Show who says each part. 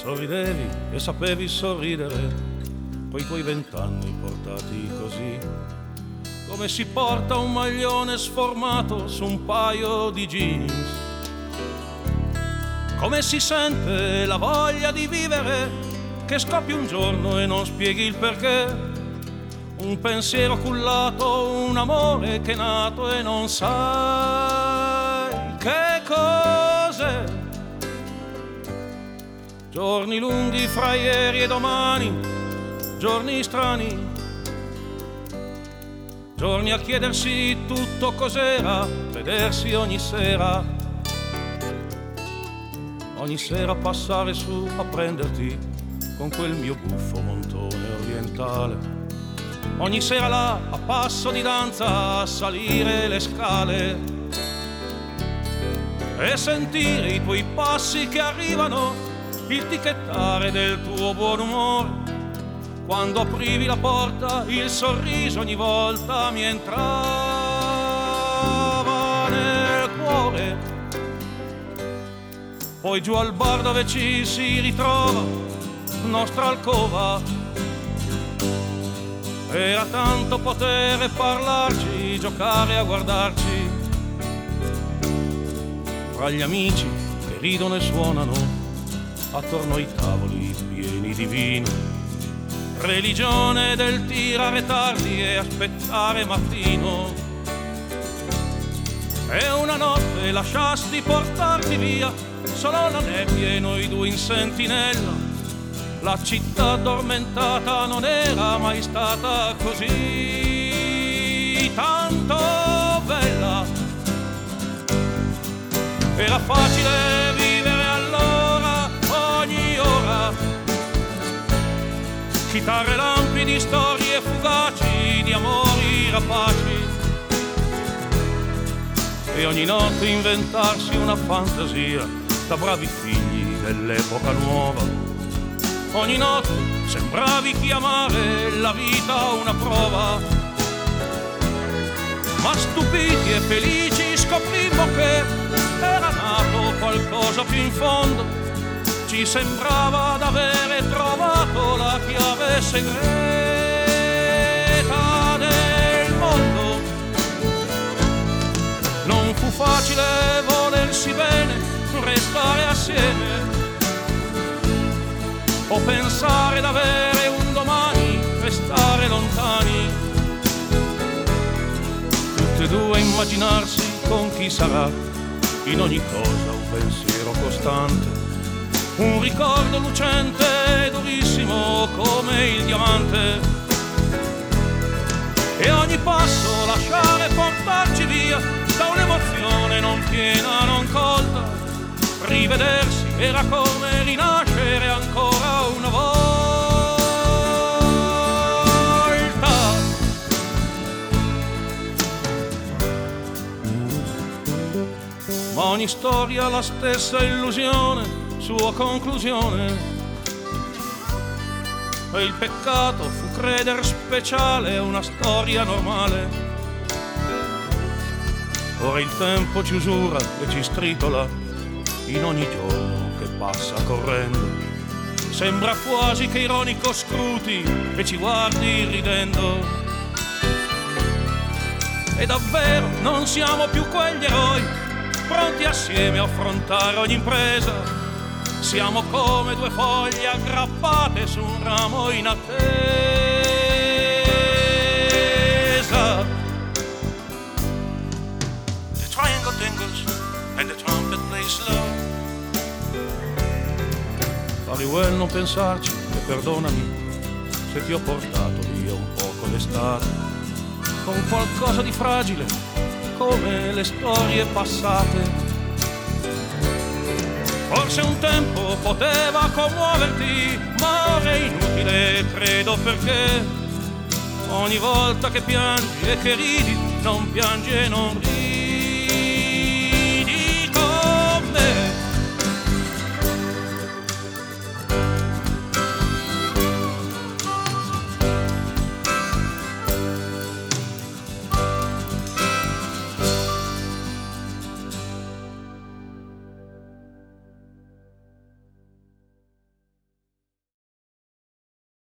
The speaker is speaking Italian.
Speaker 1: Sorridevi e sapevi sorridere, quei tuoi 20 anni portati così, come si porta un maglione sformato su un paio di jeans. Come si sente la voglia di vivere, che scoppi un giorno e non spieghi il perché. Un pensiero cullato, un amore che è nato e non sai che cos'è. Giorni lunghi fra ieri e domani, giorni strani, giorni a chiedersi tutto cos'era, vedersi ogni sera passare su a prenderti con quel mio buffo montone orientale. Ogni sera là a passo di danza a salire le scale e sentire i tuoi passi che arrivano, il ticchettare del tuo buon umore. Quando aprivi la porta il sorriso ogni volta mi entrava nel cuore. Poi giù al bar dove ci si ritrova, nostra alcova, era tanto potere parlarci, giocare a guardarci fra gli amici che ridono e suonano attorno ai tavoli pieni di vino. Religione del tirare tardi e aspettare mattino. E una notte lasciasti portarti via, solo la nebbia e noi due in sentinella. La città addormentata non era mai stata così tanto bella. Era facile vivere allora, ogni ora. Chitarre, lampidi, storie fugaci di amori rapaci. E ogni notte inventarsi una fantasia da bravi figli dell'epoca nuova. Ogni notte sembravi chiamare la vita una prova, ma stupiti e felici scoprimmo che era nato qualcosa più in fondo. Ci sembrava d'avere trovato la chiave segreta del mondo. Non fu facile volersi bene, restare assieme o pensare d'avere un domani e stare lontani. Tutte e due immaginarsi con chi sarà, in ogni cosa un pensiero costante, un ricordo lucente e durissimo come il diamante. E ogni passo lasciare portarci via da un'emozione non piena, non colta. Rivedersi era come rinascere ancora una volta. Ma ogni storia ha la stessa illusione, sua conclusione. E il peccato fu creder speciale a una storia normale. Ora il tempo ci usura e ci stritola in ogni giorno che passa correndo. Sembra quasi che ironico scruti e ci guardi ridendo. E davvero non siamo più quegli eroi, pronti assieme a affrontare ogni impresa. Siamo come due foglie aggrappate su un ramo in attesa. The triangle dingles and the trumpet plays slow. Farewell, non pensarci e perdonami se ti ho portato via un poco l'estate, con qualcosa di fragile come le storie passate. Forse un tempo poteva commuoverti, ma ora è inutile, credo, perché ogni volta che piangi e che ridi, non piangi e non ridi.